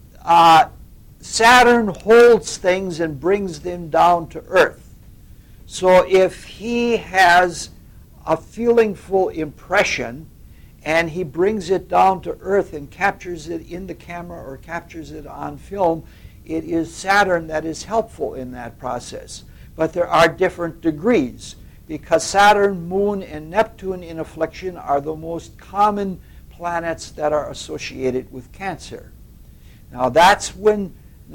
[SPEAKER 1] Saturn holds things and brings them down to Earth. So if he has a feelingful impression and he brings it down to Earth and captures it in the camera or captures it on film, it is Saturn that is helpful in that process. But there are different degrees, because Saturn, Moon, and Neptune in affliction are the most common planets that are associated with Cancer. Now that's when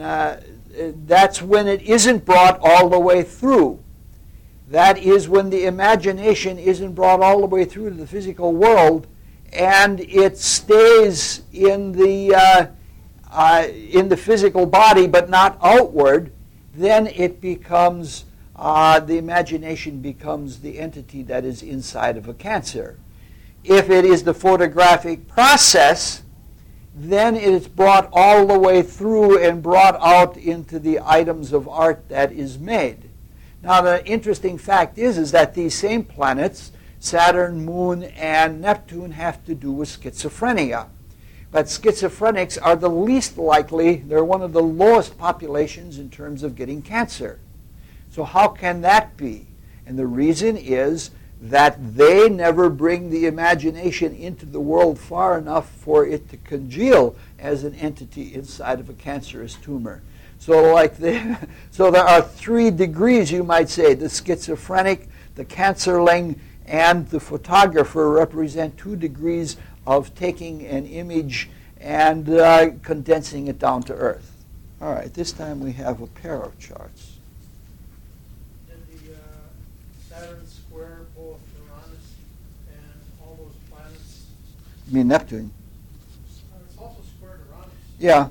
[SPEAKER 1] it isn't brought all the way through. That is when the imagination isn't brought all the way through to the physical world, and it stays in the physical body but not outward. Then it becomes the imagination becomes the entity that is inside of a Cancer. If it is the photographic process, then it is brought all the way through and brought out into the items of art that is made. Now, the interesting fact is that these same planets, Saturn, Moon, and Neptune, have to do with schizophrenia. But schizophrenics are the least likely, they're one of the lowest populations in terms of getting cancer. So how can that be? And the reason is that they never bring the imagination into the world far enough for it to congeal as an entity inside of a cancerous tumor. So so there are 3 degrees, you might say. The schizophrenic, the cancerling, and the photographer represent 2 degrees of taking an image and condensing it down to Earth. All right, this time we have a pair of charts.
[SPEAKER 3] Did the Saturn square both Uranus and all those planets?
[SPEAKER 1] You mean Neptune?
[SPEAKER 3] It's also squared Uranus.
[SPEAKER 1] Yeah.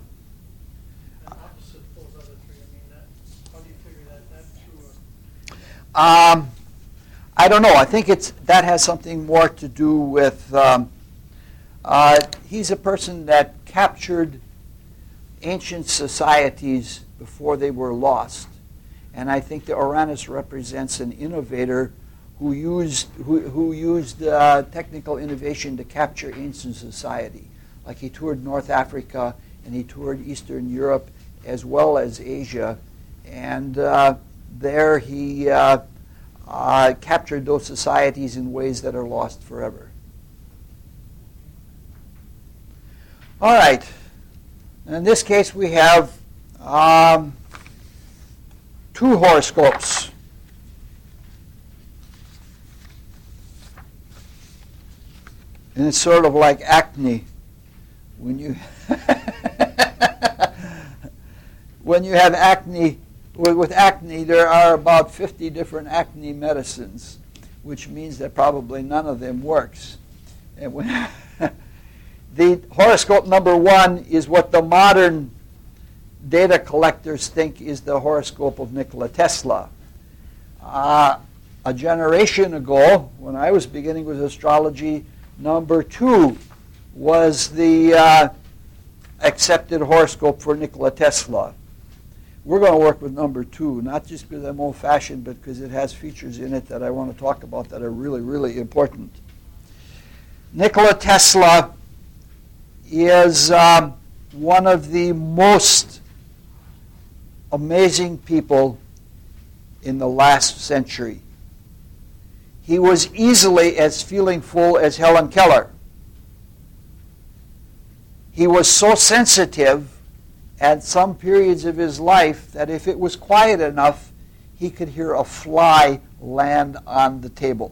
[SPEAKER 1] I don't know. I think that has something more to do with he's a person that captured ancient societies before they were lost. And I think the Uranus represents an innovator who used technical innovation to capture ancient society. Like he toured North Africa and he toured Eastern Europe as well as Asia, and there he captured those societies in ways that are lost forever. All right. In this case, we have 2 horoscopes. And it's sort of like acne. When you have acne, with acne, there are about 50 different acne medicines, which means that probably none of them works. And when the horoscope number 1 is what the modern data collectors think is the horoscope of Nikola Tesla. A generation ago, when I was beginning with astrology, number 2 was the accepted horoscope for Nikola Tesla. We're going to work with number 2, not just because I'm old-fashioned, but because it has features in it that I want to talk about that are really, really important. Nikola Tesla is one of the most amazing people in the last century. He was easily as feelingful as Helen Keller. He was so sensitive at some periods of his life that if it was quiet enough, he could hear a fly land on the table.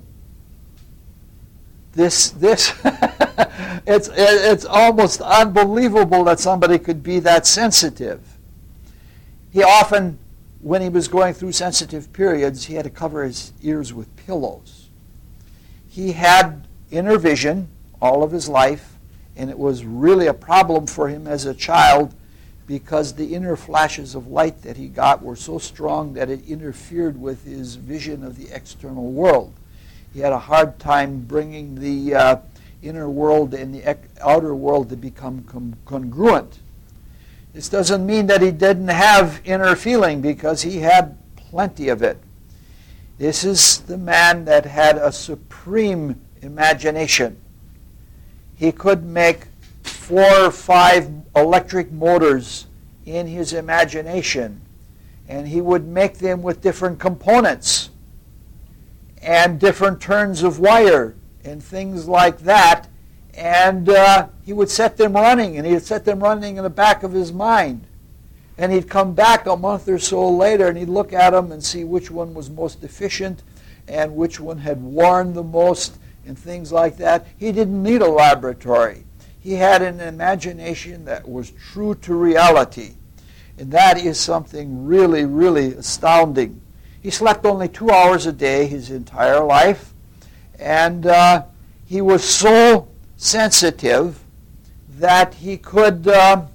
[SPEAKER 1] It's almost unbelievable that somebody could be that sensitive. He often, when he was going through sensitive periods, he had to cover his ears with pillows. He had inner vision all of his life, and it was really a problem for him as a child because the inner flashes of light that he got were so strong that it interfered with his vision of the external world. He had a hard time bringing the inner world and the outer world to become congruent. This doesn't mean that he didn't have inner feeling, because he had plenty of it. This is the man that had a supreme imagination. He could make 4 or 5 electric motors in his imagination, and he would make them with different components and different turns of wire and things like that, and he would set them running, and he'd set them running in the back of his mind. And he'd come back a month or so later, and he'd look at them and see which one was most efficient and which one had worn the most and things like that. He didn't need a laboratory. He had an imagination that was true to reality. And that is something really, really astounding. He slept only 2 hours a day his entire life. And he was so sensitive that he could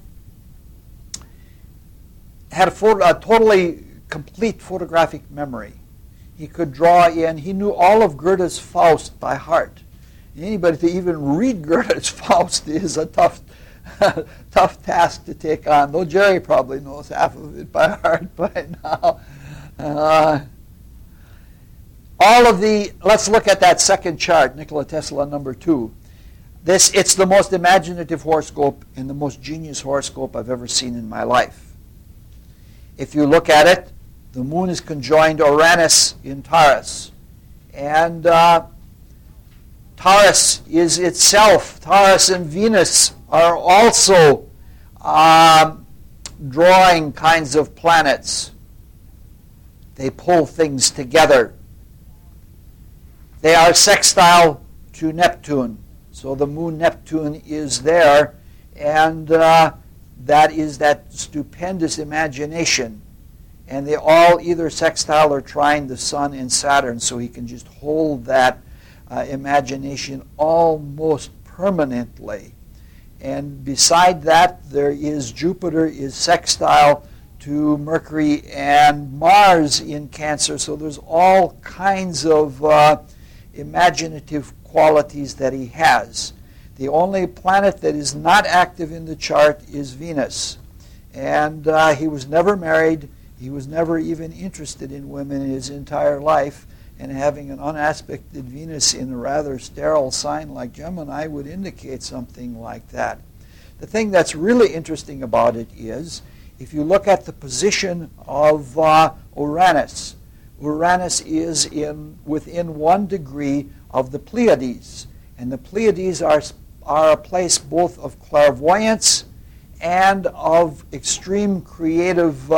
[SPEAKER 1] had a totally complete photographic memory. He could draw in. He knew all of Goethe's Faust by heart. Anybody to even read Goethe's Faust is a tough task to take on, though Jerry probably knows half of it by heart by now. Let's look at that second chart, Nikola Tesla number 2. It's the most imaginative horoscope and the most genius horoscope I've ever seen in my life. If you look at it, the moon is conjoined Uranus in Taurus. And Taurus is itself, Taurus and Venus are also drawing kinds of planets. They pull things together. They are sextile to Neptune. So the moon Neptune is there, and that is that stupendous imagination. And they all either sextile or trine the sun and Saturn, so he can just hold that imagination almost permanently. And beside that, there is Jupiter is sextile to Mercury and Mars in Cancer. So there's all kinds of imaginative qualities that he has. The only planet that is not active in the chart is Venus. And he was never married. He was never even interested in women in his entire life. and having an unaspected Venus in a rather sterile sign like Gemini would indicate something like that. The thing that's really interesting about it is, if you look at the position of Uranus, Uranus is within 1 degree of the Pleiades, and the Pleiades are a place both of clairvoyance and of extreme creative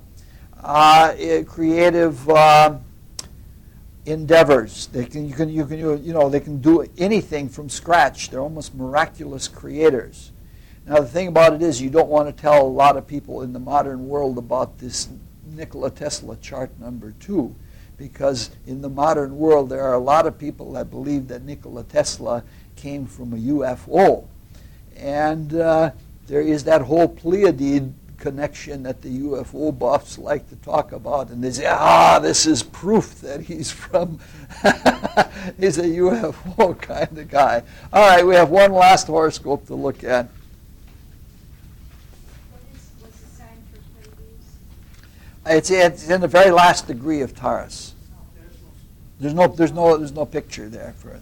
[SPEAKER 1] endeavors. They can do anything from scratch. They're almost miraculous creators. Now the thing about it is, you don't want to tell a lot of people in the modern world about this Nikola Tesla chart number 2, because in the modern world there are a lot of people that believe that Nikola Tesla came from a UFO, and there is that whole Pleiadian connection that the UFO buffs like to talk about, and they say, this is proof that he's he's a UFO kind of guy. All right, we have one last horoscope to look at.
[SPEAKER 2] What's the sign for Pleiades?
[SPEAKER 1] It's in the very last degree of Taurus. There's no picture there for it.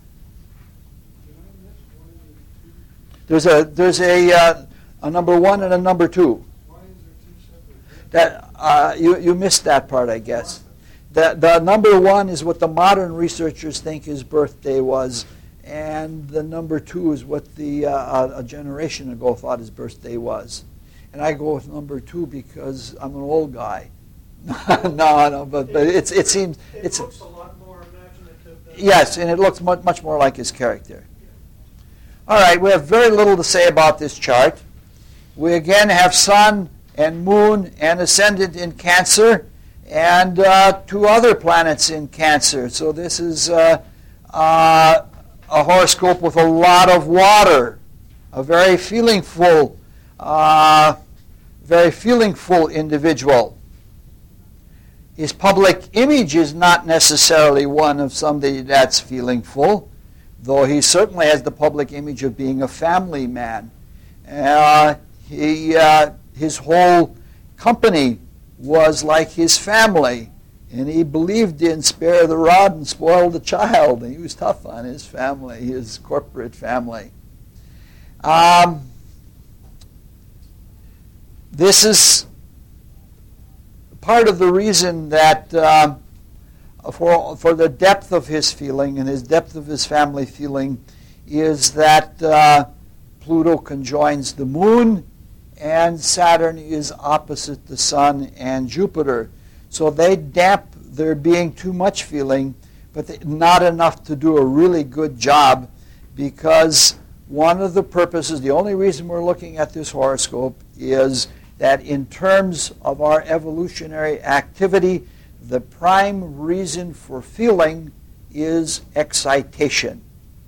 [SPEAKER 1] There's a number 1 and a number 2.
[SPEAKER 3] Why is there 2 separate?
[SPEAKER 1] That you missed that part, I guess. The number 1 is what the modern researchers think his birthday was, and the number 2 is what a generation ago thought his birthday was. And I go with number 2 because I'm an old guy. No, but it seems
[SPEAKER 3] it looks a lot more imaginative than
[SPEAKER 1] yes, and it looks much more like his character. All right, we have very little to say about this chart. We again have Sun and Moon and Ascendant in Cancer, and 2 other planets in Cancer. So this is a horoscope with a lot of water, a very feelingful individual. His public image is not necessarily one of somebody that's feelingful, though he certainly has the public image of being a family man. His whole company was like his family, and he believed in spare the rod and spoil the child, and he was tough on his family, his corporate family. This is part of the reason that for the depth of his feeling and his depth of his family feeling is that Pluto conjoins the Moon, and Saturn is opposite the Sun and Jupiter. So they damp there being too much feeling, but not enough to do a really good job, because one of the purposes, the only reason we're looking at this horoscope, is that in terms of our evolutionary activity, the prime reason for feeling is excitation.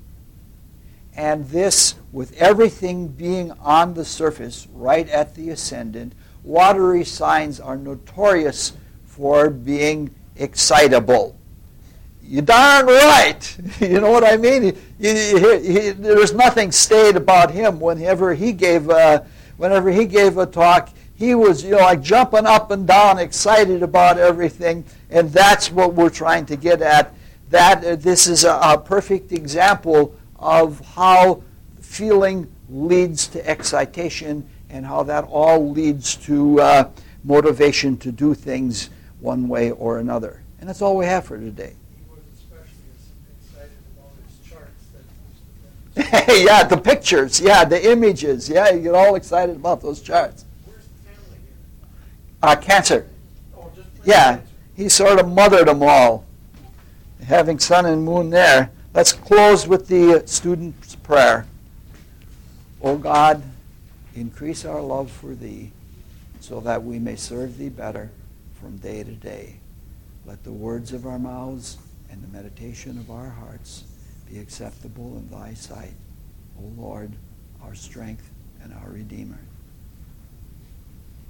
[SPEAKER 1] And this, with everything being on the surface, right at the ascendant, watery signs are notorious for being excitable. You're darn right. You know what I mean? There's nothing staid about him. Whenever he gave a talk, he was, like jumping up and down, excited about everything, and that's what we're trying to get at. That this is a perfect example of how feeling leads to excitation, and how that all leads to motivation to do things one way or another. And that's all we have for today.
[SPEAKER 3] He was especially excited about his charts that used to
[SPEAKER 1] Yeah, the pictures, the images, you get all excited about those charts.
[SPEAKER 3] Where's the family here?
[SPEAKER 1] Cancer.
[SPEAKER 3] Oh, just
[SPEAKER 1] Yeah, he sort of mothered them all, having Sun and Moon there. Let's close with the student's prayer. O God, increase our love for Thee, so that we may serve Thee better from day to day. Let the words of our mouths and the meditation of our hearts be acceptable in Thy sight, O Lord, our strength and our Redeemer.